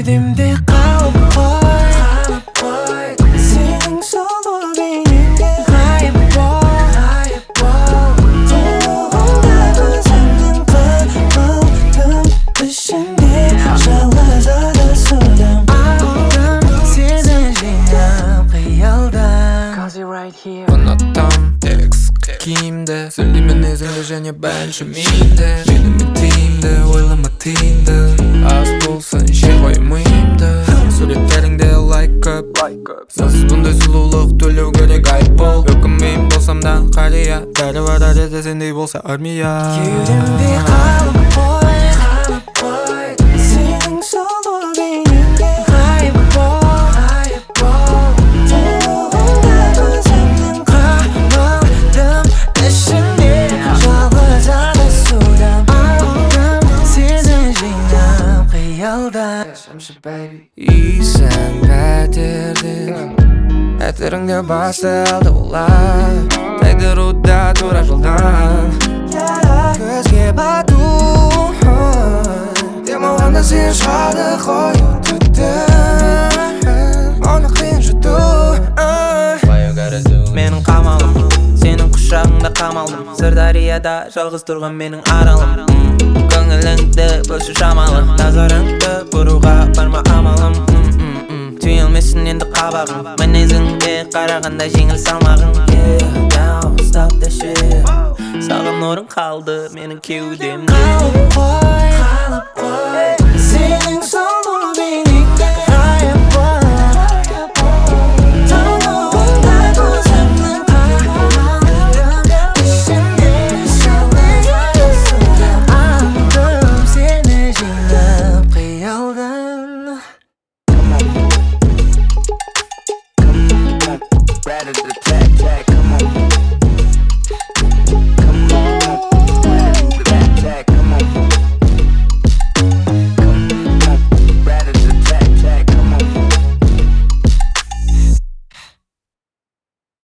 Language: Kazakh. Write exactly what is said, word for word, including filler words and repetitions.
Kevdimde kalıp koy, kalıp koy. Senin solu beynimde kayıp ol, kayıp ol. Ruhumda gözümden kayboldum. Düşünde şalazada sudum. Aldım seni jingap kıyaldan. Cause you're right here. Anlatam tekst kimde Söyleymen izinde және бәлшімейді Менің бітейімді ойламатейінді Аз болсын жер қоймайымды Суреттеріңде лайк көп Сансыз бұндай сұлулық төлеу керек айыппұл Өкінбеймін болсам да қария Бәрі бар арада сендей болса армия Кеудемде қалып қой, қалып қой. Сенің сұлу бейнеңде ғайып бол, ғайып бол. Руhumда көзімнен қамалдым. Ішімде жалғыз адасудам. Алдым сені жинап қиялдан. Исің пәтердің Әтіріңде басты алды олар Тәйдір ұда тура жолдан Көзге бату Демалғанда сен шығады қою түтті Оны қиын жұту Менің қамалым, сенің құшағыңда қамалдым. Сырдарияда жалғыз тұрған менің аралым. Көңіліңді бөлші шамалы, назарыңды бұруға барма амалым. Түйілмесін енді қабағың, мінезіңде қарағанда жеңіл салмағың. Yeah, now stop that shit. Саған орын қалды менің кеудемде. Қалып қой,